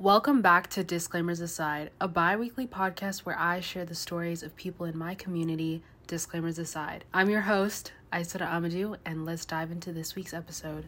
Welcome back to Disclaimers Aside, a bi-weekly podcast where I share the stories of people in my community, disclaimers aside. I'm your host, Aisara Amadou, and let's dive into this week's episode.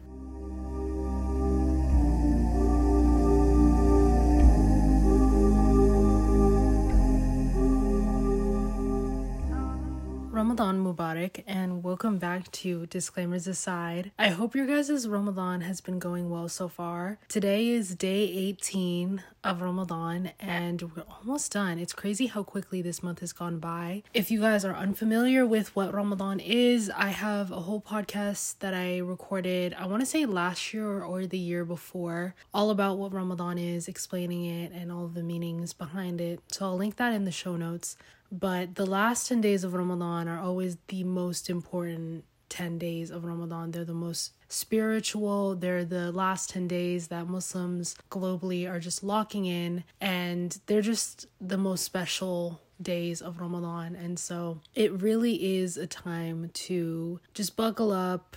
Ramadan Mubarak, and welcome back to Disclaimers Aside. I hope your guys' Ramadan has been going well so far. Today is day 18 of Ramadan and we're almost done. It's crazy how quickly this month has gone by. If you guys are unfamiliar with what Ramadan is, I have a whole podcast that I recorded, I want to say last year or the year before, all about what Ramadan is, explaining it and all of the meanings behind it. So I'll link that in the show notes. But the last 10 days of Ramadan are always the most important 10 days of Ramadan. They're the most spiritual. They're the last 10 days that Muslims globally are just locking in. And they're just the most special days of Ramadan. And so it really is a time to just buckle up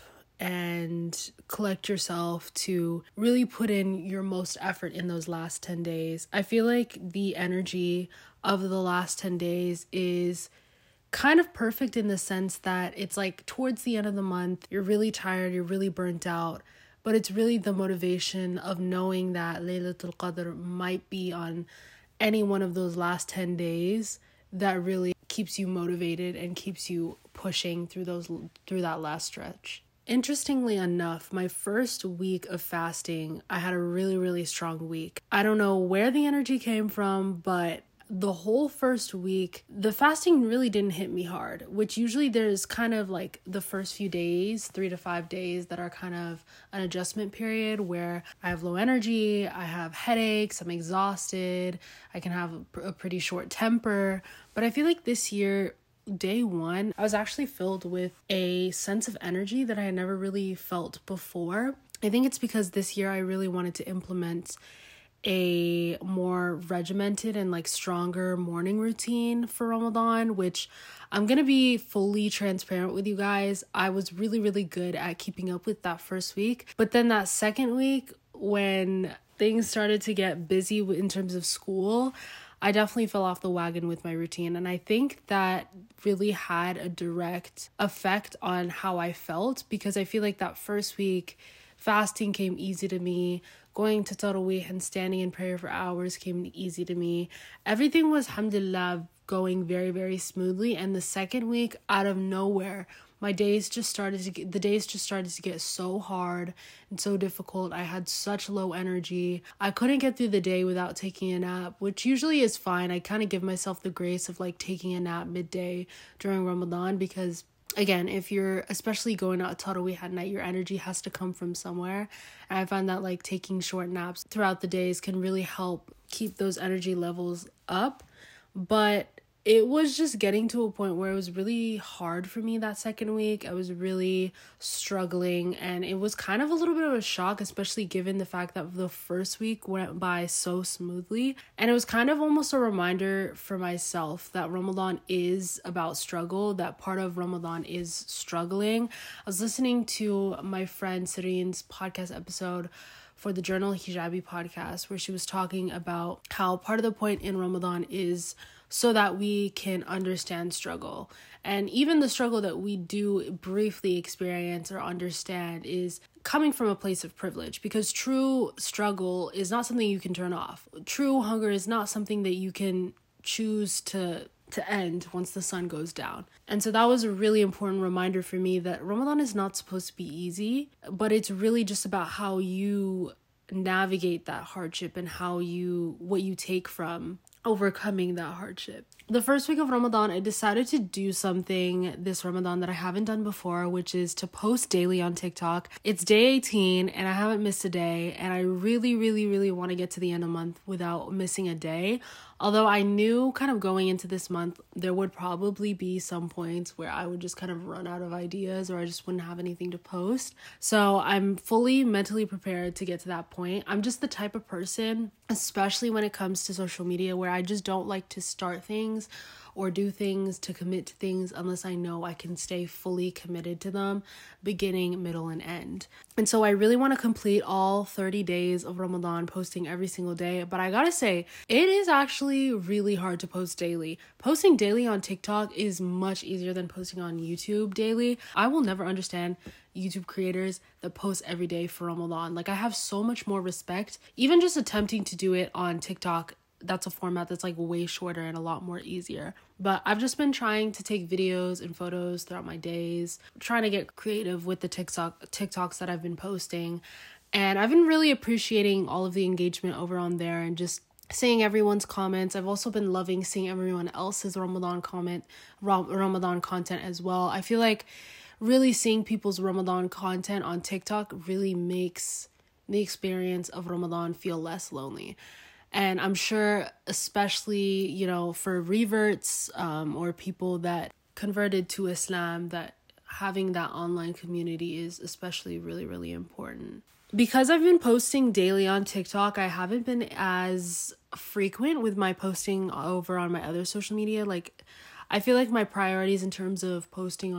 and collect yourself to really put in your most effort in those last 10 days. I feel like the energy of the last 10 days is kind of perfect in the sense that it's like towards the end of the month, you're really tired, you're really burnt out, but it's really the motivation of knowing that Laylatul Qadr might be on any one of those last 10 days that really keeps you motivated and keeps you pushing through that last stretch. Interestingly enough, my first week of fasting, I had a really, really strong week. I don't know where the energy came from, but the whole first week, the fasting really didn't hit me hard, which usually there's kind of like the first few days, 3 to 5 days that are kind of an adjustment period where I have low energy, I have headaches, I'm exhausted, I can have a pretty short temper. But I feel like this year, day one, I was actually filled with a sense of energy that I had never really felt before. I think it's because this year I really wanted to implement a more regimented and like stronger morning routine for Ramadan, which I'm gonna be fully transparent with you guys. I was really, really good at keeping up with that first week. But then that second week, when things started to get busy in terms of school, I definitely fell off the wagon with my routine. And I think that really had a direct effect on how I felt, because I feel like that first week, fasting came easy to me. Going to Tarawih and standing in prayer for hours came easy to me. Everything was, alhamdulillah, going very, very smoothly. And the second week, out of nowhere, the days just started to get so hard and so difficult. I had such low energy. I couldn't get through the day without taking a nap, which usually is fine. I kind of give myself the grace of like taking a nap midday during Ramadan, because again, if you're especially going out Tarawih at night, your energy has to come from somewhere. And I find that like taking short naps throughout the days can really help keep those energy levels up. But it was just getting to a point where it was really hard for me that second week. I was really struggling, and it was kind of a little bit of a shock, especially given the fact that the first week went by so smoothly. And it was kind of almost a reminder for myself that Ramadan is about struggle, that part of Ramadan is struggling. I was listening to my friend Sireen's podcast episode for the Journal Hijabi podcast, where she was talking about how part of the point in Ramadan is so that we can understand struggle. And even the struggle that we do briefly experience or understand is coming from a place of privilege, because true struggle is not something you can turn off. True hunger is not something that you can choose to end once the sun goes down. And so that was a really important reminder for me that Ramadan is not supposed to be easy, but it's really just about how you navigate that hardship and what you take from overcoming that hardship. The first week of Ramadan, I decided to do something this Ramadan that I haven't done before, which is to post daily on TikTok. It's day 18 and I haven't missed a day, and I really, really, really want to get to the end of the month without missing a day. Although I knew kind of going into this month, there would probably be some points where I would just kind of run out of ideas, or I just wouldn't have anything to post. So I'm fully mentally prepared to get to that point. I'm just the type of person, especially when it comes to social media, where I just don't like to start things things or do things, to commit to things, unless I know I can stay fully committed to them, beginning, middle, and end. And so I really want to complete all 30 days of Ramadan, posting every single day. But I gotta say, it is actually really hard to post daily. Posting daily on TikTok is much easier than posting on YouTube daily. I will never understand YouTube creators that post every day for Ramadan. Like, I have so much more respect, even just attempting to do it on TikTok. That's a format that's like way shorter and a lot more easier. But I've just been trying to take videos and photos throughout my days, trying to get creative with the TikToks that I've been posting. And I've been really appreciating all of the engagement over on there and just seeing everyone's comments. I've also been loving seeing everyone else's Ramadan content as well. I feel like really seeing people's Ramadan content on TikTok really makes the experience of Ramadan feel less lonely. And I'm sure, especially, you know, for reverts or people that converted to Islam, that having that online community is especially really, really important. Because I've been posting daily on TikTok, I haven't been as frequent with my posting over on my other social media. Like, I feel like my priorities in terms of posting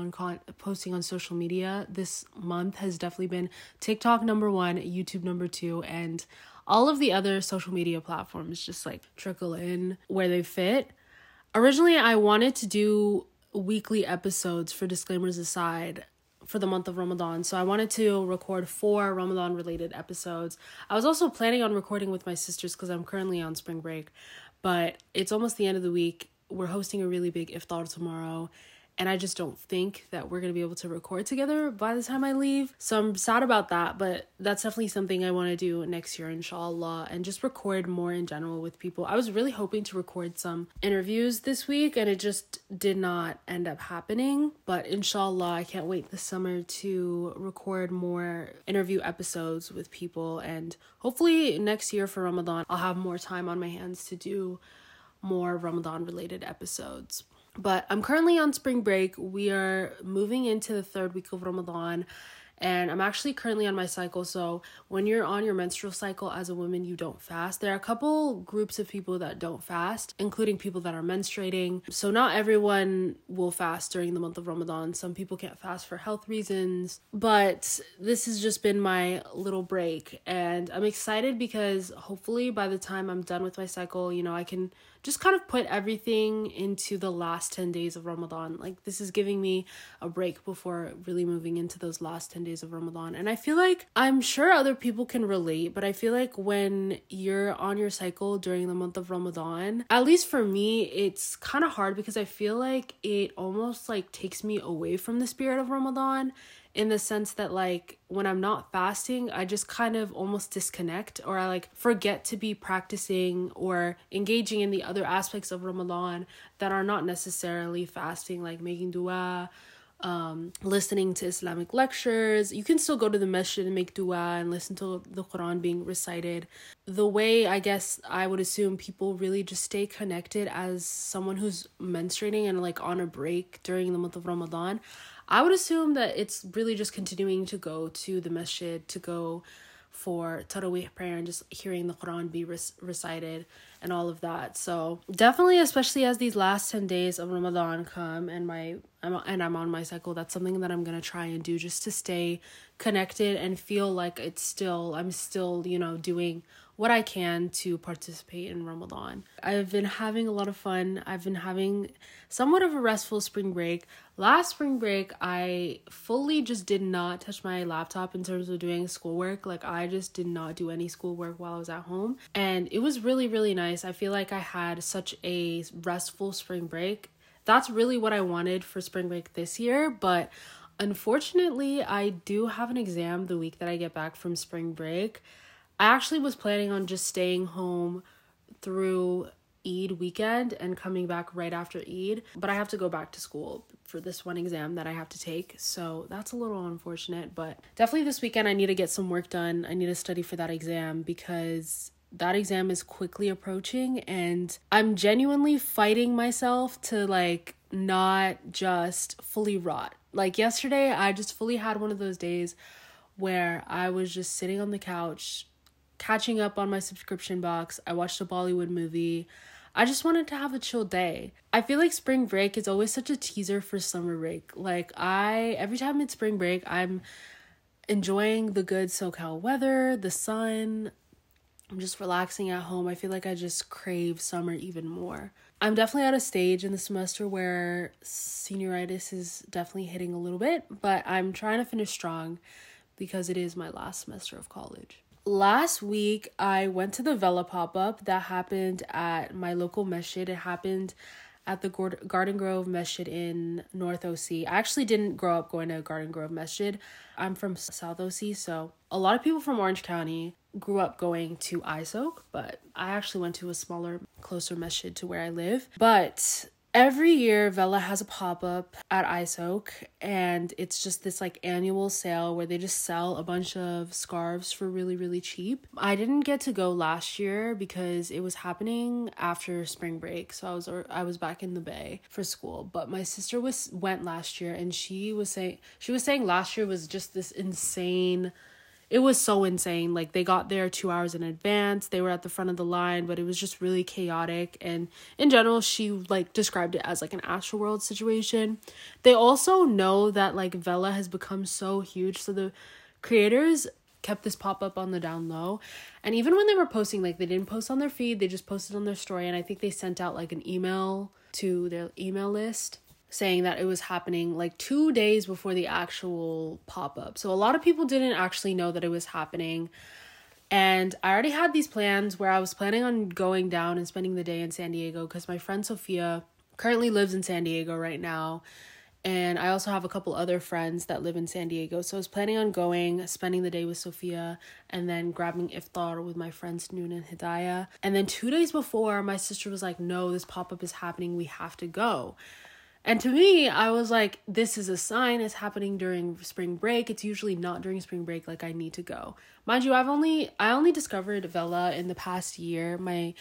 on social media this month has definitely been TikTok number 1, YouTube number 2, and all of the other social media platforms just like trickle in where they fit. Originally, I wanted to do weekly episodes for Disclaimers Aside for the month of Ramadan. So I wanted to record 4 Ramadan related episodes. I was also planning on recording with my sisters because I'm currently on spring break, but it's almost the end of the week. We're hosting a really big iftar tomorrow, and I just don't think that we're going to be able to record together by the time I leave. So I'm sad about that, but that's definitely something I want to do next year, inshallah, and just record more in general with people. I was really hoping to record some interviews this week, and it just did not end up happening. But inshallah, I can't wait this summer to record more interview episodes with people, and hopefully next year for Ramadan, I'll have more time on my hands to do more Ramadan related episodes. But I'm currently on spring break. We are moving into the 3rd week of Ramadan, and I'm actually currently on my cycle. So when you're on your menstrual cycle as a woman, you don't fast. There are a couple groups of people that don't fast, including people that are menstruating. So not everyone will fast during the month of Ramadan. Some people can't fast for health reasons, but this has just been my little break, and I'm excited because hopefully by the time I'm done with my cycle, you know, I can just kind of put everything into the last 10 days of Ramadan. Like, this is giving me a break before really moving into those last 10 days of Ramadan. And I feel like, I'm sure other people can relate, but I feel like when you're on your cycle during the month of Ramadan, at least for me, it's kind of hard because I feel like it almost like takes me away from the spirit of Ramadan, in the sense that, like, when I'm not fasting, I just kind of almost disconnect, or I like forget to be practicing or engaging in the other aspects of Ramadan that are not necessarily fasting, like making dua, listening to Islamic lectures. You can still go to the masjid and make dua and listen to the Quran being recited. The way, I guess, I would assume people really just stay connected as someone who's menstruating and like on a break during the month of Ramadan, I would assume that it's really just continuing to go to the masjid, to go for Taraweeh prayer and just hearing the Quran be recited and all of that. So definitely, especially as these last 10 days of Ramadan come and I'm on my cycle, that's something that I'm going to try and do just to stay connected and feel like I'm still, you know, doing what I can to participate in Ramadan. I've been having a lot of fun. I've been having somewhat of a restful spring break. Last spring break, I fully just did not touch my laptop in terms of doing schoolwork. Like, I just did not do any schoolwork while I was at home. And it was really, really nice. I feel like I had such a restful spring break. That's really what I wanted for spring break this year. But unfortunately, I do have an exam the week that I get back from spring break. I actually was planning on just staying home through Eid weekend and coming back right after Eid, but I have to go back to school for this one exam that I have to take, so that's a little unfortunate. But definitely this weekend I need to get some work done. I need to study for that exam because that exam is quickly approaching, and I'm genuinely fighting myself to like not just fully rot. Like yesterday, I just fully had one of those days where I was just sitting on the couch catching up on my subscription box. I watched a Bollywood movie. I just wanted to have a chill day. I feel like spring break is always such a teaser for summer break. Like every time it's spring break, I'm enjoying the good SoCal weather, the sun. I'm just relaxing at home. I feel like I just crave summer even more. I'm definitely at a stage in the semester where senioritis is definitely hitting a little bit, but I'm trying to finish strong because it is my last semester of college. Last week, I went to the Vela pop-up that happened at my local masjid. It happened at the Garden Grove Masjid in North OC. I actually didn't grow up going to Garden Grove Masjid. I'm from South OC, so a lot of people from Orange County grew up going to ISOC, but I actually went to a smaller, closer masjid to where I live. But every year, Vela has a pop-up at ISOC, and it's just this like annual sale where they just sell a bunch of scarves for really, really cheap. I didn't get to go last year because it was happening after spring break, so I was back in the Bay for school. But my sister went last year, and she was saying last year was just this insane. It was so insane. Like, they got there 2 hours in advance. They were at the front of the line, but it was just really chaotic. And in general, she like described it as like an Astroworld situation. They also know that like Vela has become so huge. So the creators kept this pop-up on the down low. And even when they were posting, like they didn't post on their feed, they just posted on their story. And I think they sent out like an email to their email list saying that it was happening like 2 days before the actual pop-up. So a lot of people didn't actually know that it was happening. And I already had these plans where I was planning on going down and spending the day in San Diego because my friend Sophia currently lives in San Diego right now. And I also have a couple other friends that live in San Diego. So I was planning on going, spending the day with Sophia, and then grabbing iftar with my friends Noon and Hidayah. And then 2 days before, my sister was like, no, this pop-up is happening. We have to go. And to me, I was like, this is a sign. It's happening during spring break. It's usually not during spring break. Like, I need to go. Mind you, I only discovered Vela in the past year.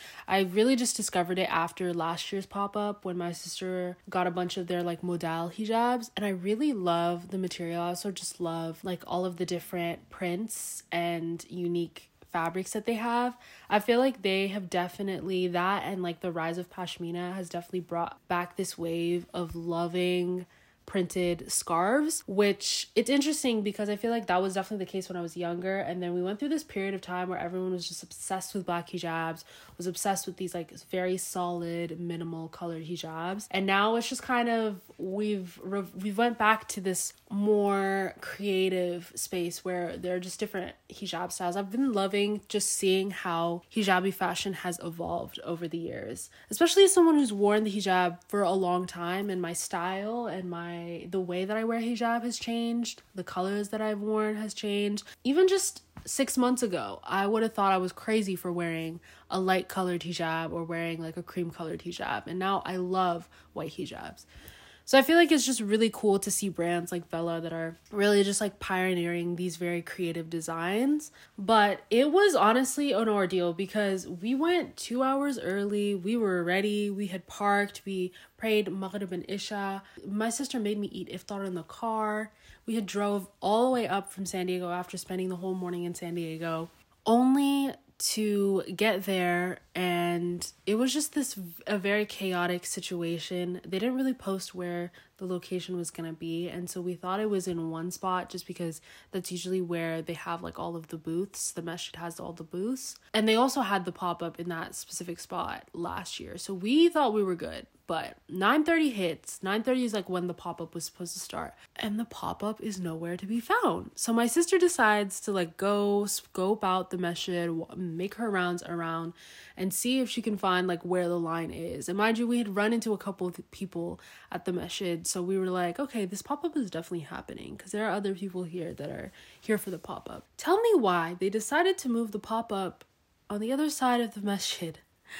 I really just discovered it after last year's pop-up when my sister got a bunch of their like modal hijabs. And I really love the material. I also just love like all of the different prints and unique fabrics that they have. I feel like they have definitely, that and like the rise of Pashmina has definitely brought back this wave of loving printed scarves, which it's interesting because I feel like that was definitely the case when I was younger. And then we went through this period of time where everyone was just obsessed with black hijabs, was obsessed with these like very solid minimal colored hijabs. And now it's just kind of we've went back to this more creative space where there are just different hijab styles. I've been loving just seeing how hijabi fashion has evolved over the years, especially as someone who's worn the hijab for a long time, and my style and the way that I wear hijab has changed. The colors that I've worn has changed. Even just 6 months ago, I would have thought I was crazy for wearing a light colored hijab or wearing like a cream colored hijab. And now I love white hijabs. So I feel like it's just really cool to see brands like Vela that are really just like pioneering these very creative designs. But it was honestly an ordeal because we went 2 hours early. We were ready. We had parked. We prayed Maghrib and Isha. My sister made me eat iftar in the car. We had drove all the way up from San Diego after spending the whole morning in San Diego, only to get there, and it was just a very chaotic situation. They didn't really post where the location was gonna be, and so we thought it was in one spot just because that's usually where they have like all of the booths. The masjid has all the booths, and they also had the pop-up in that specific spot last year, so we thought we were good. But 9:30 hits. 9:30 is like when the pop-up was supposed to start. And the pop-up is nowhere to be found. So my sister decides to like go scope out the masjid, make her rounds around, and see if she can find like where the line is. And mind you, we had run into a couple of people at the masjid. So we were like, okay, this pop-up is definitely happening because there are other people here that are here for the pop-up. Tell me why they decided to move the pop-up on the other side of the masjid.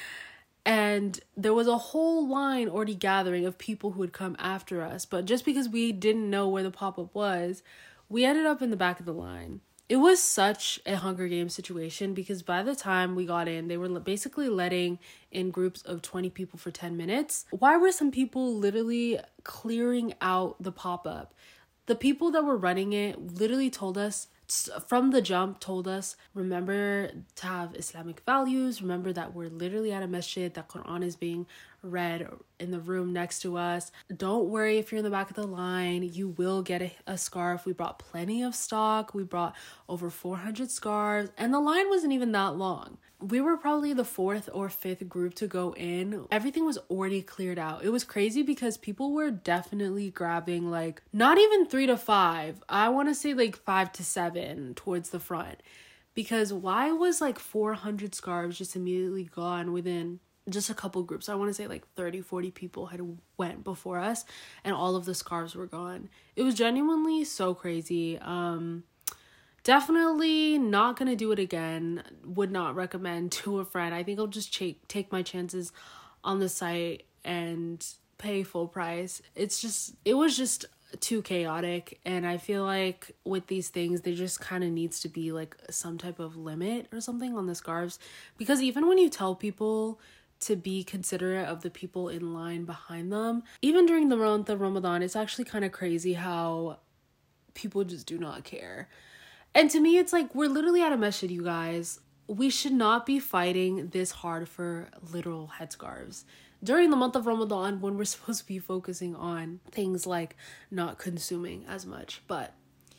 And there was a whole line already gathering of people who would come after us. But just because we didn't know where the pop-up was, we ended up in the back of the line. It was such a Hunger Games situation because by the time we got in, they were basically letting in groups of 20 people for 10 minutes. Why were some people literally clearing out the pop-up? The people that were running it literally told us from the jump told us, remember to have Islamic values, remember that we're literally at a masjid, that Quran is being read in the room next to us. Don't worry if you're in the back of the line, you will get a scarf. We brought plenty of stock. We brought over 400 scarves, and the line wasn't even that long. We were probably the 4th or 5th group to go in. Everything was already cleared out. It was crazy because people were definitely grabbing like not even 3 to 5. I want to say like 5 to 7 towards the front. Because why was like 400 scarves just immediately gone within just a couple groups? I want to say like 30-40 people had went before us and all of the scarves were gone. It was genuinely so crazy. Definitely not gonna do it again. Would not recommend to a friend. I think I'll just take my chances on the site and pay full price. It was just too chaotic, and I feel like with these things there just kind of needs to be like some type of limit or something on the scarves, because even when you tell people to be considerate of the people in line behind them, even during the month of Ramadan, it's actually kind of crazy how people just do not care. And to me, it's like, we're literally at a masjid, you guys. We should not be fighting this hard for literal headscarves during the month of Ramadan, when we're supposed to be focusing on things like not consuming as much. But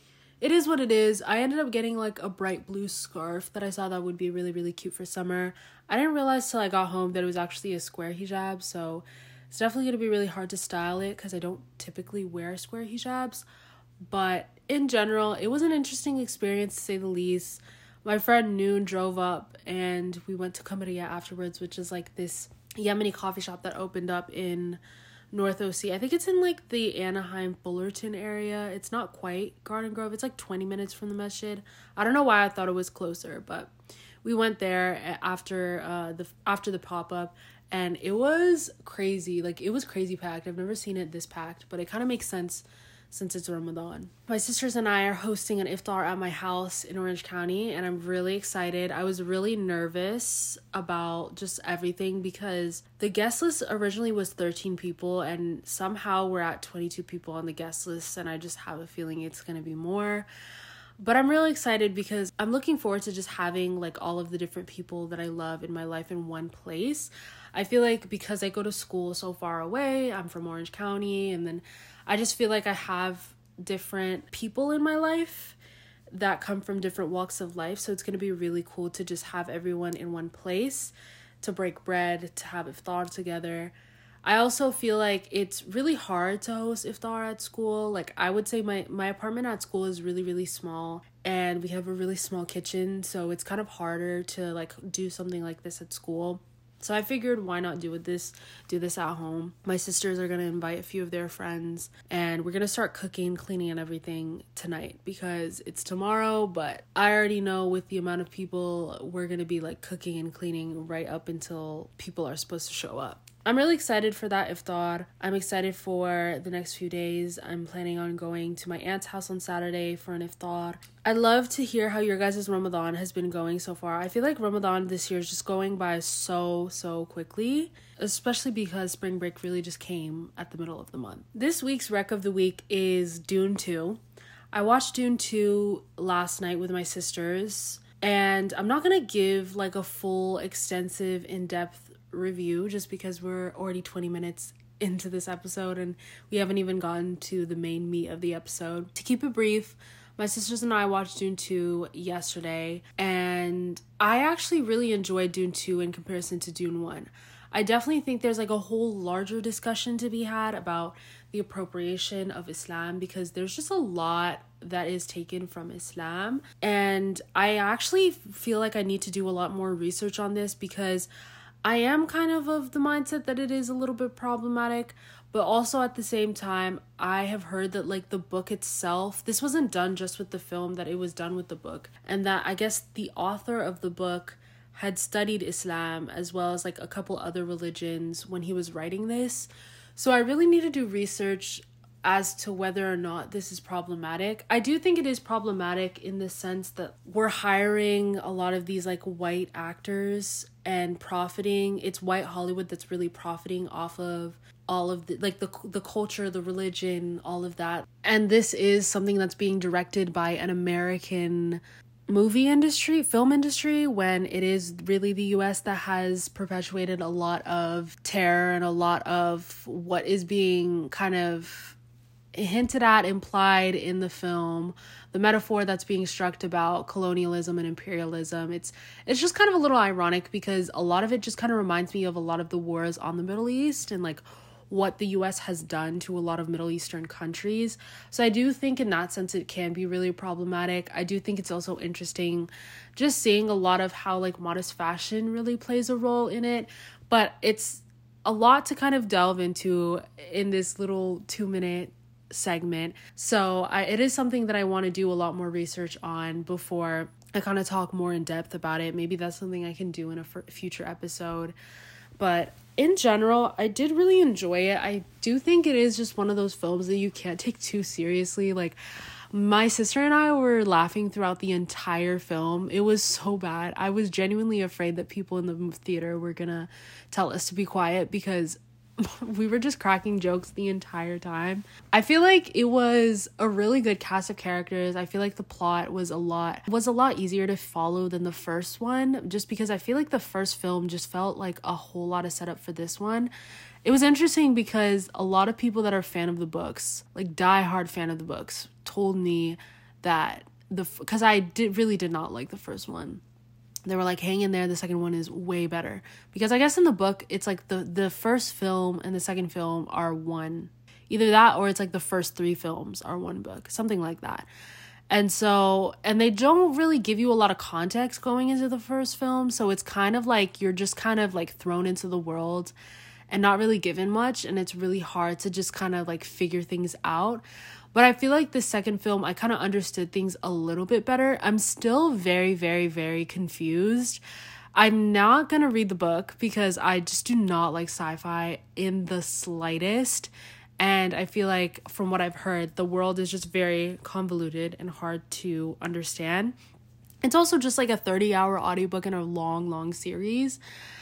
it is what it is. I ended up getting like a bright blue scarf that I saw that would be really, really cute for summer. I didn't realize till I got home that it was actually a square hijab. So it's definitely going to be really hard to style it because I don't typically wear square hijabs. But in general, it was an interesting experience to say the least. My friend Noon drove up and we went to Qamariya afterwards, which is like this Yemeni coffee shop that opened up in North OC. I think it's in like the Anaheim Fullerton area. It's not quite Garden Grove. It's like 20 minutes from the masjid. I don't know why I thought it was closer, but we went there after the pop-up, and it was crazy. Like, it was crazy packed. I've never seen it this packed, but it kind of makes sense since it's Ramadan. My sisters and I are hosting an iftar at my house in Orange County, and I'm really excited. I was really nervous about just everything because the guest list originally was 13 people, and somehow we're at 22 people on the guest list, and I just have a feeling it's going to be more. But I'm really excited because I'm looking forward to just having like all of the different people that I love in my life in one place. I feel like because I go to school so far away, I'm from Orange County, and then I just feel like I have different people in my life that come from different walks of life. So it's going to be really cool to just have everyone in one place, to break bread, to have iftar together. I also feel like it's really hard to host iftar at school. Like, I would say my apartment at school is really, really small, and we have a really small kitchen. So it's kind of harder to like do something like this at school. So I figured, why not do this at home? My sisters are going to invite a few of their friends, and we're going to start cooking, cleaning, and everything tonight because it's tomorrow. But I already know with the amount of people, we're going to be like cooking and cleaning right up until people are supposed to show up. I'm really excited for that iftar. I'm excited for the next few days. I'm planning on going to my aunt's house on Saturday for an iftar. I'd love to hear how your guys' Ramadan has been going so far. I feel like Ramadan this year is just going by so quickly, especially because spring break really just came at the middle of the month. This week's rec of the week is Dune 2. I watched Dune 2 last night with my sisters, and I'm not going to give like a full, extensive, in-depth review just because we're already 20 minutes into this episode and we haven't even gotten to the main meat of the episode. To keep it brief, my sisters and I watched Dune 2 yesterday, and I actually really enjoyed Dune 2 in comparison to Dune 1. I definitely think there's like a whole larger discussion to be had about the appropriation of Islam, because there's just a lot that is taken from Islam, and I actually feel like I need to do a lot more research on this because I am kind of the mindset that it is a little bit problematic, but also at the same time, I have heard that like the book itself, this wasn't done just with the film, that it was done with the book, and that I guess the author of the book had studied Islam as well as like a couple other religions when he was writing this. So I really need to do research as to whether or not this is problematic. I do think it is problematic in the sense that we're hiring a lot of these like white actors and profiting. It's white Hollywood that's really profiting off of all of the like the culture, the religion, all of that. And this is something that's being directed by an American film industry, when it is really the US that has perpetuated a lot of terror and a lot of what is being kind of hinted at, implied in the film, the metaphor that's being struck about colonialism and imperialism. It's just kind of a little ironic because a lot of it just kind of reminds me of a lot of the wars on the Middle East and like what the US has done to a lot of Middle Eastern countries. So I do think in that sense it can be really problematic. I do think it's also interesting just seeing a lot of how like modest fashion really plays a role in it. But it's a lot to kind of delve into in this little 2-minute segment. So it is something that I want to do a lot more research on before I kind of talk more in depth about it. Maybe that's something I can do in a future episode. But in general, I did really enjoy it. I do think it is just one of those films that you can't take too seriously. Like, my sister and I were laughing throughout the entire film. It was so bad. I was genuinely afraid that people in the theater were gonna tell us to be quiet because we were just cracking jokes the entire time. I feel like it was a really good cast of characters. I feel like the plot was a lot easier to follow than the first one, just because I feel like the first film just felt like a whole lot of setup for this one. It was interesting because a lot of people that are fan of the books, like diehard fan of the books, told me that because I really did not like the first one. They were like, hang in there, the second one is way better. Because I guess in the book, it's like the first film and the second film are one. Either that or it's like the first 3 films are one book. Something like that. And they don't really give you a lot of context going into the first film. So it's kind of like you're just kind of like thrown into the world and not really given much. And it's really hard to just kind of like figure things out. But I feel like the second film, I kind of understood things a little bit better. I'm still very, very, very confused. I'm not going to read the book because I just do not like sci-fi in the slightest. And I feel like from what I've heard, the world is just very convoluted and hard to understand. It's also just like a 30-hour audiobook in a long, long series.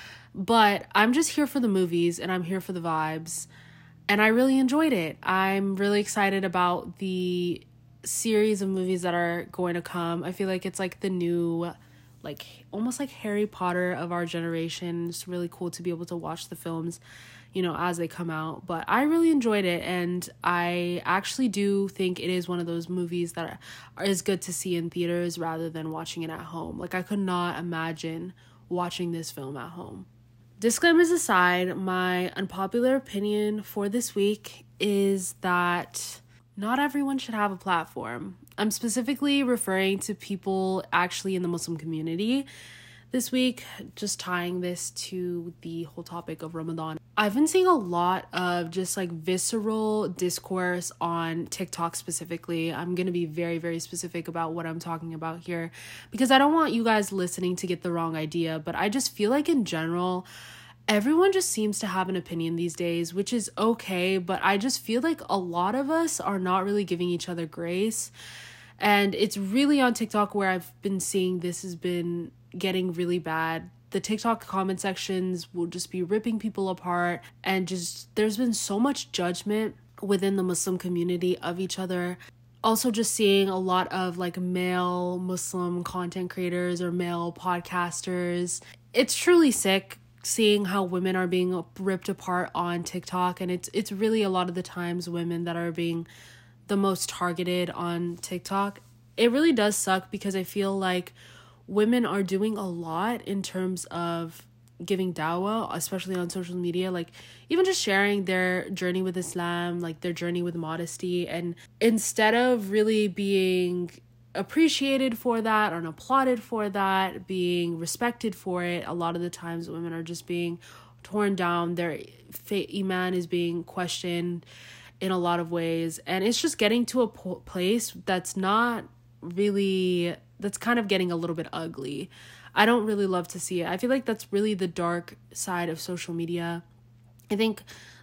But I'm just here for the movies and I'm here for the vibes. And I really enjoyed it. I'm really excited about the series of movies that are going to come. I feel like it's like the new, like almost like Harry Potter of our generation. It's really cool to be able to watch the films, you know, as they come out. But I really enjoyed it. And I actually do think it is one of those movies that is good to see in theaters rather than watching it at home. Like, I could not imagine watching this film at home. Disclaimers aside, my unpopular opinion for this week is that not everyone should have a platform. I'm specifically referring to people actually in the Muslim community this week, just tying this to the whole topic of Ramadan. I've been seeing a lot of just like visceral discourse on TikTok specifically. I'm going to be very, very specific about what I'm talking about here because I don't want you guys listening to get the wrong idea, but I just feel like in general, everyone just seems to have an opinion these days, which is okay, but I just feel like a lot of us are not really giving each other grace. And it's really on TikTok where I've been seeing this has been getting really bad. The TikTok comment sections will just be ripping people apart, and just there's been so much judgment within the Muslim community of each other. Also just seeing a lot of like male Muslim content creators or male podcasters. It's truly sick seeing how women are being ripped apart on TikTok, and it's really a lot of the times women that are being the most targeted on TikTok. It really does suck because I feel like women are doing a lot in terms of giving dawah, especially on social media, like even just sharing their journey with Islam, like their journey with modesty. And instead of really being appreciated for that and applauded for that, being respected for it, a lot of the times women are just being torn down. Their iman is being questioned in a lot of ways. And it's just getting to a place that's not really, that's kind of getting a little bit ugly. I don't really love to see it. I feel like that's really the dark side of social media. I think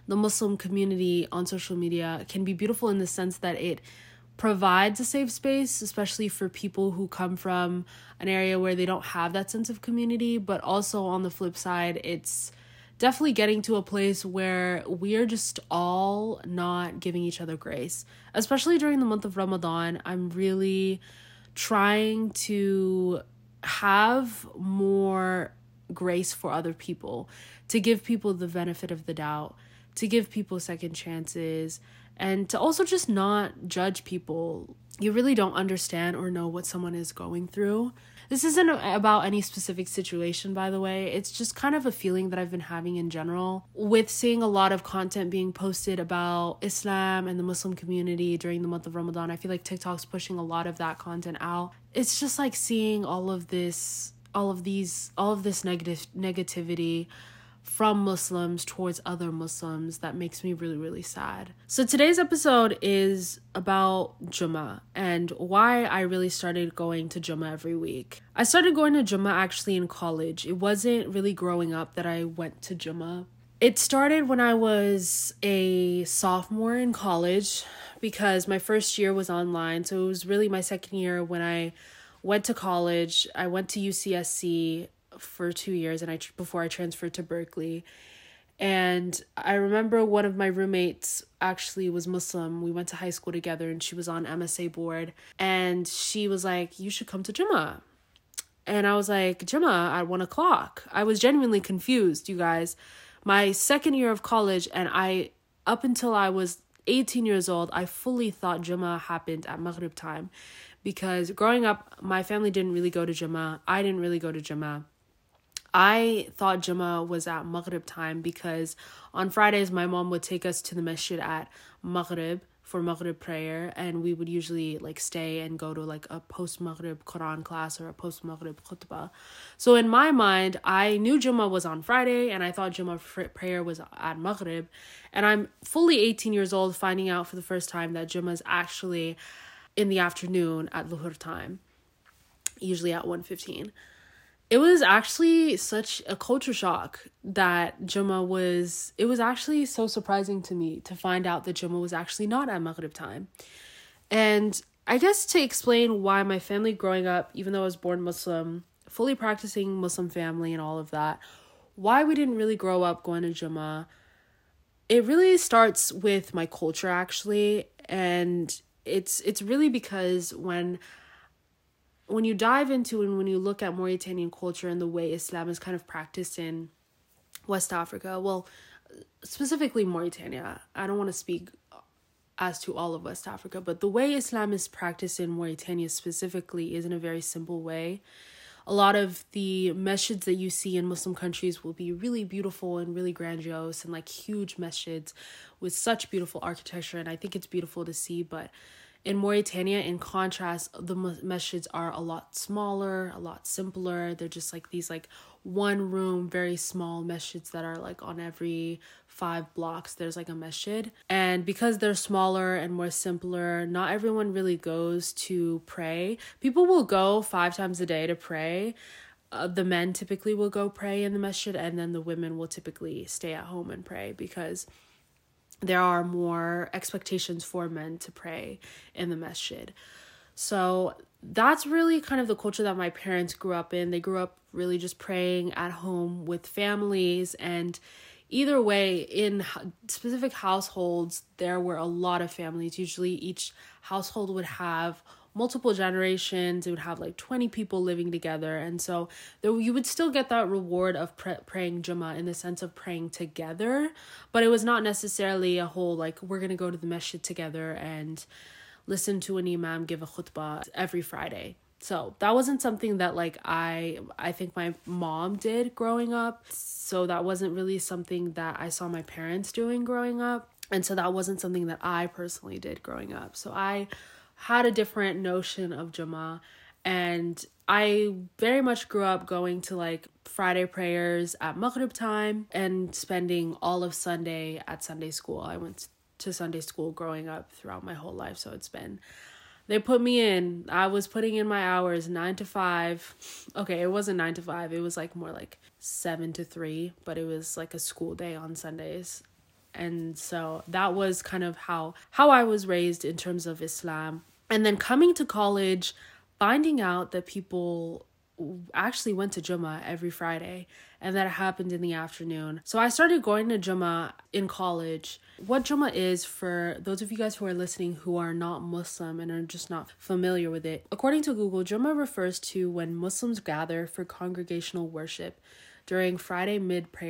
the Muslim community on social media can be beautiful in the sense that it provides a safe space, especially for people who come from an area where they don't have that sense of community. But also on the flip side, it's definitely getting to a place where we're just all not giving each other grace. Especially during the month of Ramadan, I'm really trying to have more grace for other people, to give people the benefit of the doubt, to give people second chances, and to also just not judge people. You really don't understand or know what someone is going through. This isn't about any specific situation, by the way. It's just kind of a feeling that I've been having in general with seeing a lot of content being posted about Islam and the Muslim community during the month of Ramadan. I feel like TikTok's pushing a lot of that content out. It's just like seeing all of this negativity from Muslims towards other Muslims that makes me really, really sad. So today's episode is about Jummah and why I really started going to Jummah every week. I started going to Jummah actually in college. It wasn't really growing up that I went to Jummah. It started when I was a sophomore in college because my first year was online. So it was really my second year when I went to college. I went to UCSC for 2 years before I transferred to Berkeley. And I remember one of my roommates actually was Muslim. We went to high school together and she was on MSA board. And she was like, you should come to Jummah. And I was like, Jummah at 1 o'clock. I was genuinely confused, you guys. My second year of college, and up until I was 18 years old, I fully thought Jummah happened at Maghrib time. Because growing up, my family didn't really go to Jummah. I didn't really go to Jummah. I thought Jummah was at Maghrib time because on Fridays, my mom would take us to the masjid at Maghrib for Maghrib prayer. And we would usually stay and go to a post-Maghrib Quran class or a post-Maghrib khutbah. So in my mind, I knew Jummah was on Friday and I thought Jummah prayer was at Maghrib. And I'm fully 18 years old finding out for the first time that Jummah is actually in the afternoon at Luhur time, usually at 1:15. It was actually such a culture shock that Jummah it was actually so surprising to me to find out that Jummah was actually not at Maghrib time. And I guess to explain why my family growing up, even though I was born Muslim, fully practicing Muslim family and all of that, why we didn't really grow up going to Jummah, it really starts with my culture actually. And it's really because when you dive into and when you look at Mauritanian culture and the way Islam is kind of practiced in West Africa, well, specifically Mauritania, I don't want to speak as to all of West Africa, but the way Islam is practiced in Mauritania specifically is in a very simple way. A lot of the masjids that you see in Muslim countries will be really beautiful and really grandiose and huge masjids with such beautiful architecture, and I think it's beautiful to see, but in Mauritania, in contrast, the masjids are a lot smaller, a lot simpler. They're just these one room, very small masjids that are on every 5 blocks, there's a masjid. And because they're smaller and more simpler, not everyone really goes to pray. People will go 5 times a day to pray. The men typically will go pray in the masjid, and then the women will typically stay at home and pray because there are more expectations for men to pray in the masjid. So that's really kind of the culture that my parents grew up in. They grew up really just praying at home with families. And either way, in specific households, there were a lot of families. Usually each household would have multiple generations. It would have 20 people living together. And so you would still get that reward of praying Jummah in the sense of praying together. But it was not necessarily a whole, we're going to go to the masjid together and listen to an imam give a khutbah every Friday. So that wasn't something that I think my mom did growing up. So that wasn't really something that I saw my parents doing growing up. And so that wasn't something that I personally did growing up. So I had a different notion of Jummah, and I very much grew up going to Friday prayers at Maghrib time and spending all of Sunday at Sunday school. I went to Sunday school growing up throughout my whole life, so they put me in. I was putting in my hours 9 to 5. Okay, it wasn't 9 to 5. It was more 7 to 3, but it was a school day on Sundays. And so that was kind of how I was raised in terms of Islam. And then coming to college, finding out that people actually went to Jummah every Friday and that it happened in the afternoon. So I started going to Jummah in college. What Jummah is, for those of you guys who are listening who are not Muslim and are just not familiar with it, according to Google, Jummah refers to when Muslims gather for congregational worship during Friday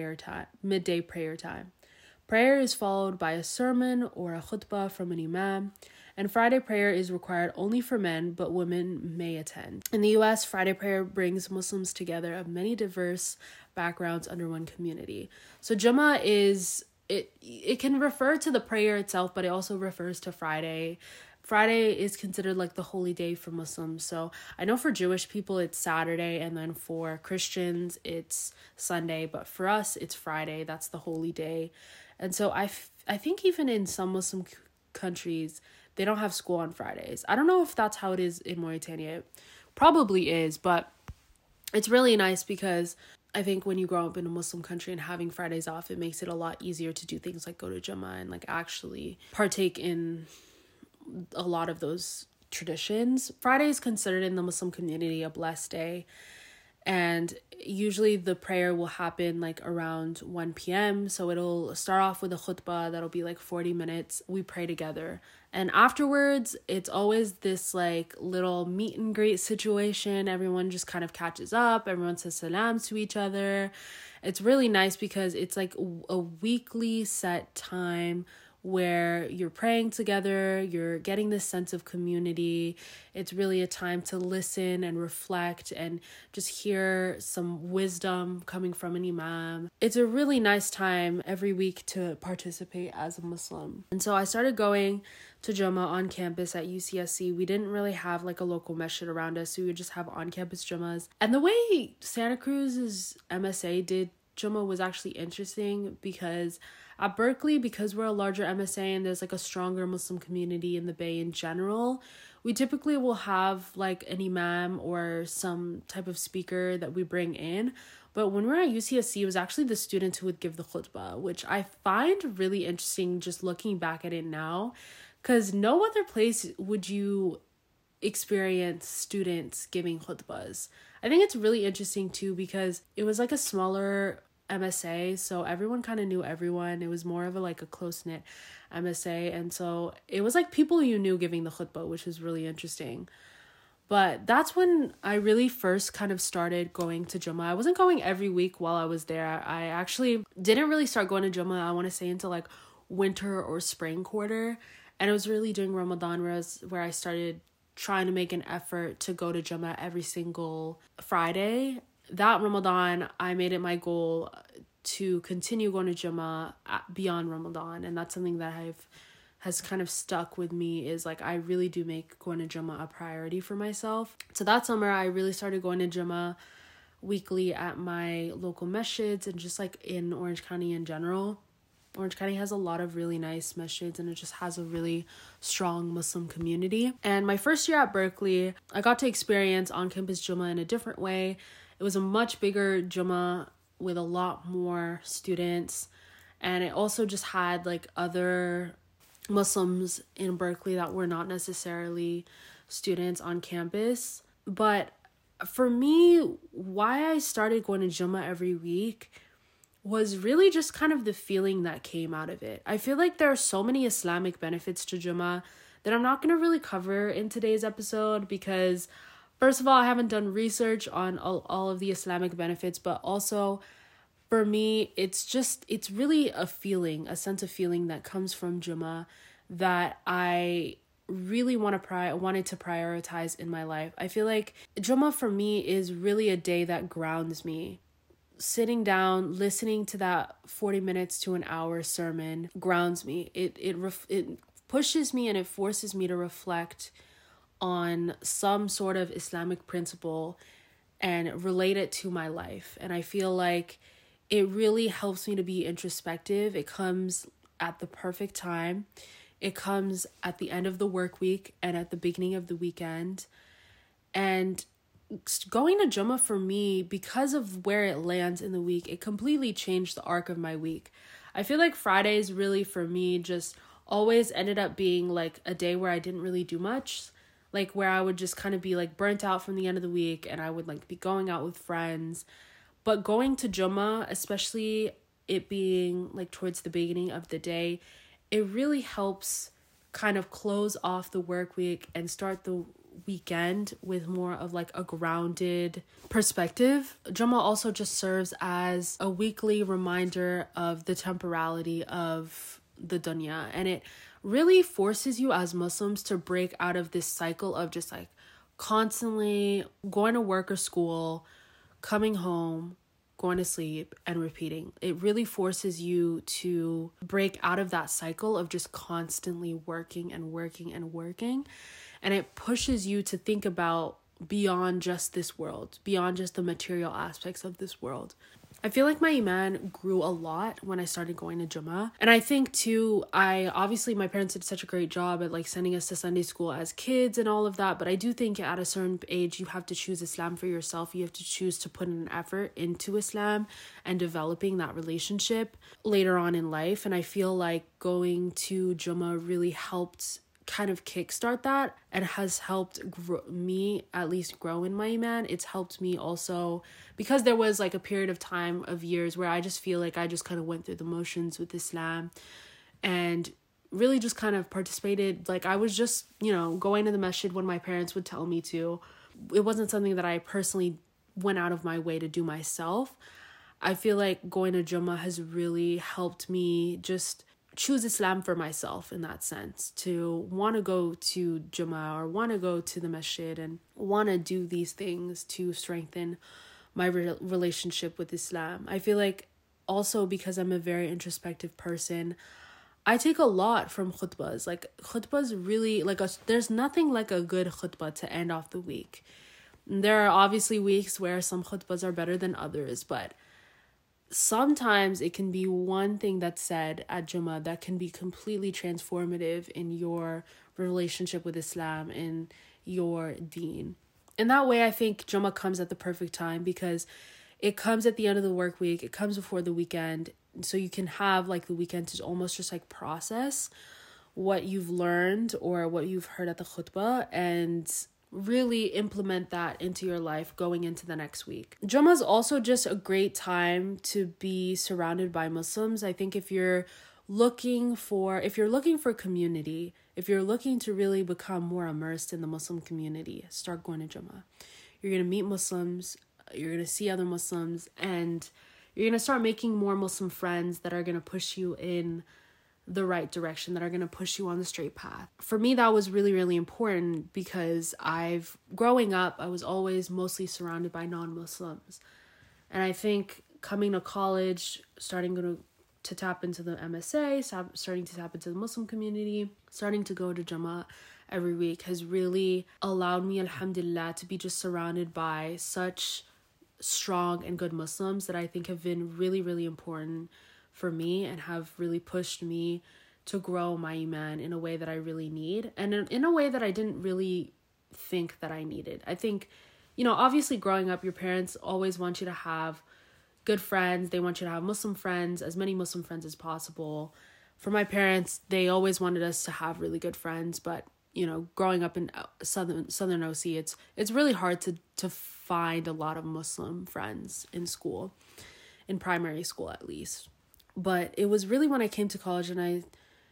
midday prayer time. Prayer is followed by a sermon or a khutbah from an imam, and Friday prayer is required only for men, but women may attend. In the US, Friday prayer brings Muslims together of many diverse backgrounds under one community. So Jummah is, it can refer to the prayer itself, but it also refers to Friday. Friday is considered like the holy day for Muslims. So I know for Jewish people, it's Saturday, and then for Christians, it's Sunday. But for us, it's Friday. That's the holy day. And so I think even in some Muslim countries, they don't have school on Fridays. I don't know if that's how it is in Mauritania. It probably is, but it's really nice because I think when you grow up in a Muslim country and having Fridays off, it makes it a lot easier to do things like go to Jummah and like actually partake in a lot of those traditions. Friday is considered in the Muslim community a blessed day. And usually the prayer will happen like around 1 p.m. So it'll start off with a khutbah that'll be like 40 minutes. We pray together. And afterwards, it's always this like little meet and greet situation. Everyone just kind of catches up. Everyone says salams to each other. It's really nice because it's like a weekly set time where you're praying together, you're getting this sense of community. It's really a time to listen and reflect and just hear some wisdom coming from an imam. It's a really nice time every week to participate as a Muslim. And so I started going to Jummah on campus at UCSC. We didn't really have like a local masjid around us, so we would just have on-campus Jummahs. And the way Santa Cruz's MSA did Jummah was actually interesting because at Berkeley, because we're a larger MSA and there's like a stronger Muslim community in the Bay in general, we typically will have like an imam or some type of speaker that we bring in. But when we're at UCSC, it was actually the students who would give the khutbah, which I find really interesting just looking back at it now, because no other place would you experience students giving khutbahs. I think it's really interesting too because it was like a smaller MSA, so everyone kind of knew everyone. It was more of a close-knit MSA, and so it was like people you knew giving the khutbah, which was really interesting. But that's when I really first kind of started going to Jummah. I wasn't going every week while I was there. I actually didn't really start going to Jummah, I want to say, until like winter or spring quarter, and it was really during Ramadan where I started trying to make an effort to go to Jummah every single Friday. That Ramadan, I made it my goal to continue going to Jummah beyond Ramadan. And that's something that has kind of stuck with me, is like I really do make going to Jummah a priority for myself. So that summer, I really started going to Jummah weekly at my local masjids and just like in Orange County in general. Orange County has a lot of really nice masjids and it just has a really strong Muslim community. And my first year at Berkeley, I got to experience on-campus Jummah in a different way. It was a much bigger Jummah with a lot more students. And it also just had like other Muslims in Berkeley that were not necessarily students on campus. But for me, why I started going to Jummah every week was really just kind of the feeling that came out of it. I feel like there are so many Islamic benefits to Jummah that I'm not going to really cover in today's episode because first of all, I haven't done research on all of the Islamic benefits, but also for me, it's really a feeling, a sense of feeling that comes from Jummah that I really wanted to prioritize in my life. I feel like Jummah for me is really a day that grounds me. Sitting down, listening to that 40 minutes to an hour sermon grounds me. It pushes me and it forces me to reflect on some sort of Islamic principle and relate it to my life. And I feel like it really helps me to be introspective. It comes at the perfect time. It comes at the end of the work week and at the beginning of the weekend. And going to Jummah for me, because of where it lands in the week, it completely changed the arc of my week. I feel like Fridays really for me just always ended up being like a day where I didn't really do much, like where I would just kind of be like burnt out from the end of the week, and I would like be going out with friends. But going to Jummah, especially it being like towards the beginning of the day, it really helps kind of close off the work week and start the weekend with more of like a grounded perspective. Jummah also just serves as a weekly reminder of the temporality of the dunya, and it really forces you as Muslims to break out of this cycle of just like constantly going to work or school, coming home, going to sleep, and repeating. It really forces you to break out of that cycle of just constantly working and working and working. And it pushes you to think about beyond just this world, beyond just the material aspects of this world. I feel like my iman grew a lot when I started going to Jummah. And I think too, obviously my parents did such a great job at like sending us to Sunday school as kids and all of that. But I do think at a certain age, you have to choose Islam for yourself. You have to choose to put an effort into Islam and developing that relationship later on in life. And I feel like going to Jummah really helped kind of kickstart that, and has helped me at least grow in my iman. It's helped me also because there was like a period of time of years where I just feel like I just kind of went through the motions with Islam and really just kind of participated. Like I was just, going to the masjid when my parents would tell me to. It wasn't something that I personally went out of my way to do myself. I feel like going to Jummah has really helped me just choose Islam for myself in that sense, to want to go to Jummah or want to go to the masjid and want to do these things to strengthen my relationship with Islam. I feel like also because I'm a very introspective person, I take a lot from khutbahs. Like khutbahs really, there's nothing like a good khutbah to end off the week. There are obviously weeks where some khutbahs are better than others, but sometimes it can be one thing that's said at Jummah that can be completely transformative in your relationship with Islam and your deen. In that way, I think Jummah comes at the perfect time because it comes at the end of the work week. It comes before the weekend. So you can have like the weekend to almost just like process what you've learned or what you've heard at the khutbah and really implement that into your life going into the next week. Jummah is also just a great time to be surrounded by Muslims. I think if you're looking for community, if you're looking to really become more immersed in the Muslim community, start going to Jummah. You're going to meet Muslims, you're going to see other Muslims, and you're going to start making more Muslim friends that are going to push you in the right direction, that are going to push you on the straight path. For me, that was really, really important because growing up, I was always mostly surrounded by non-Muslims. And I think coming to college, starting to tap into the MSA, starting to tap into the Muslim community, starting to go to Jummah every week has really allowed me, alhamdulillah, to be just surrounded by such strong and good Muslims that I think have been really, really important for me and have really pushed me to grow my iman in a way that I really need, and in a way that I didn't really think that I needed. I think, obviously growing up, your parents always want you to have good friends. They want you to have Muslim friends, as many Muslim friends as possible. For my parents, they always wanted us to have really good friends, but growing up in southern OC, it's really hard to find a lot of Muslim friends in school, in primary school at least. But it was really when I came to college and I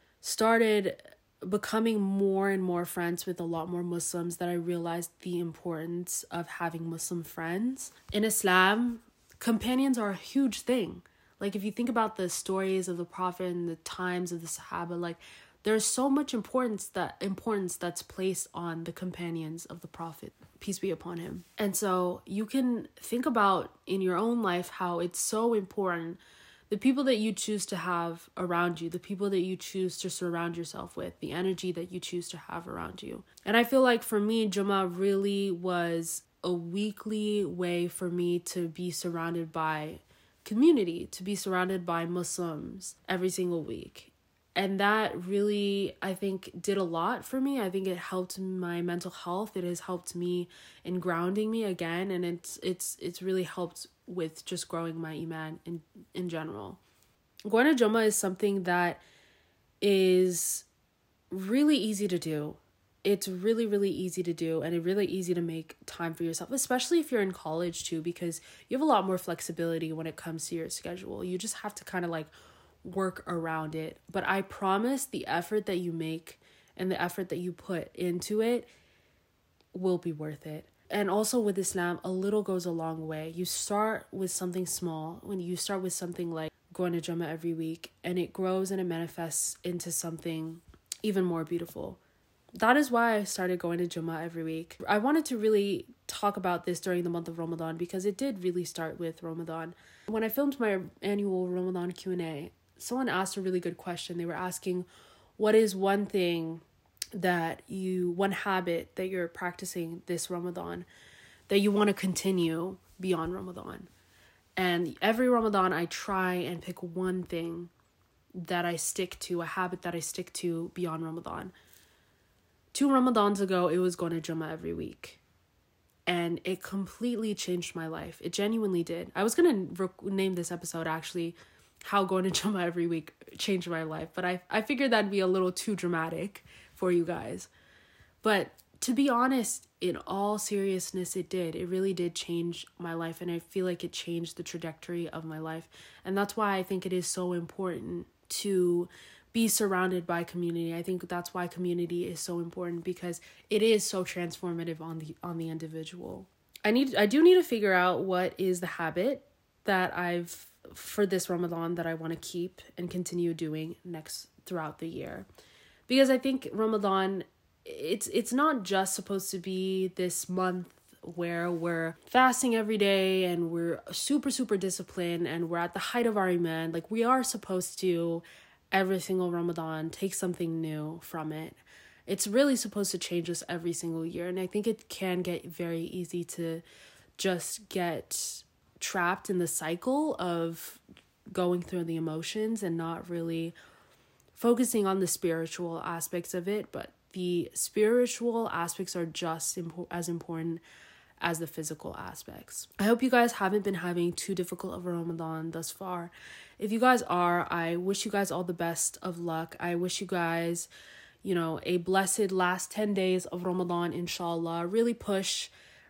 started becoming more and more friends with a lot more Muslims that I realized the importance of having Muslim friends. In Islam, companions are a huge thing. Like if you think about the stories of the Prophet and the times of the Sahaba, like there's so much importance that's placed on the companions of the Prophet, peace be upon him. And so you can think about in your own life how it's so important. The people that you choose to have around you, the people that you choose to surround yourself with, the energy that you choose to have around you. And I feel like for me, Jummah really was a weekly way for me to be surrounded by community, to be surrounded by Muslims every single week. And that really, I think, did a lot for me. I think it helped my mental health. It has helped me in grounding me again. And it's really helped with just growing my iman in general. Going to Jummah is something that is really easy to do. It's really, really easy to do, and it's really easy to make time for yourself, especially if you're in college too, because you have a lot more flexibility when it comes to your schedule. You just have to kind of like work around it. But I promise the effort that you make and the effort that you put into it will be worth it. And also with Islam, a little goes a long way. You start with something small. When you start with something like going to Jummah every week, and it grows and it manifests into something even more beautiful. That is why I started going to Jummah every week. I wanted to really talk about this during the month of Ramadan because it did really start with Ramadan. When I filmed my annual Ramadan Q&A, someone asked a really good question. They were asking, what is one habit that you're practicing this Ramadan that you want to continue beyond Ramadan? And every Ramadan, I try and pick one thing that I stick to, a habit that I stick to beyond Ramadan. 2 Ramadans ago, it was going to Jummah every week. And it completely changed my life. It genuinely did. I was going to name this episode, actually, how going to Jummah every week changed my life. But I figured that'd be a little too dramatic for you guys. But to be honest, in all seriousness, it did. It really did change my life. And I feel like it changed the trajectory of my life. And that's why I think it is so important to be surrounded by community. I think that's why community is so important, because it is so transformative on the individual. I do need to figure out what is the habit that for this Ramadan that I want to keep and continue doing throughout the year. Because I think Ramadan, it's not just supposed to be this month where we're fasting every day and we're super, super disciplined and we're at the height of our iman. Like, we are supposed to, every single Ramadan, take something new from it. It's really supposed to change us every single year. And I think it can get very easy to just get trapped in the cycle of going through the emotions and not really focusing on the spiritual aspects of it. But the spiritual aspects are just as important as the physical aspects. I hope you guys haven't been having too difficult of a Ramadan thus far. If you guys are, I wish you guys all the best of luck. I wish you guys, a blessed last 10 days of Ramadan, inshallah. Really push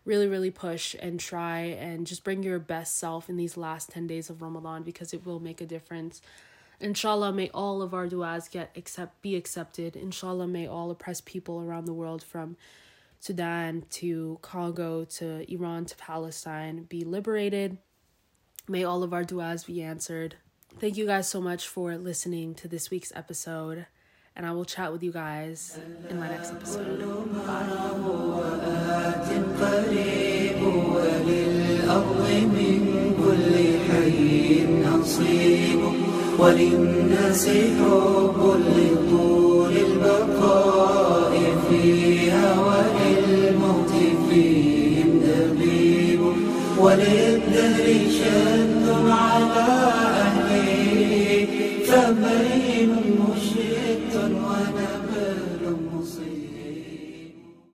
and try and just bring your best self in these last 10 days of Ramadan, because it will make a difference. Inshallah, may all of our du'as be accepted. Inshallah, may all oppressed people around the world, from Sudan to Congo to Iran to Palestine, be liberated. May all of our du'as be answered. Thank you guys so much for listening to this week's episode, and I will chat with you guys in my next episode. Bye. وللناس حب لطول البقاء فيها وللموت فيهم دبيب وللدهر شد على أهله فبين مشرق